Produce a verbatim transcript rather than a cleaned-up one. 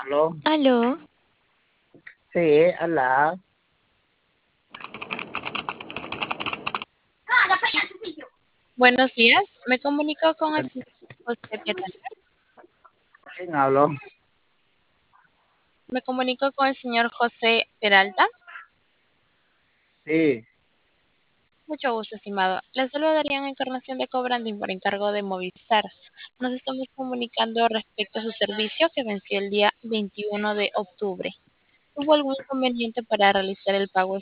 ¿Aló? Aló, Sí, hola. buenos días. Me comunico con el Bueno, señor José Peralta. ¿quién habló? Me comunico con el señor José Peralta. Sí, Mucho gusto, estimado. Le saludaría en Encarnación de Cobranding por encargo de Movistar. Nos estamos comunicando respecto a su servicio que venció el día veintiuno de octubre. ¿Hubo algún inconveniente para realizar el pago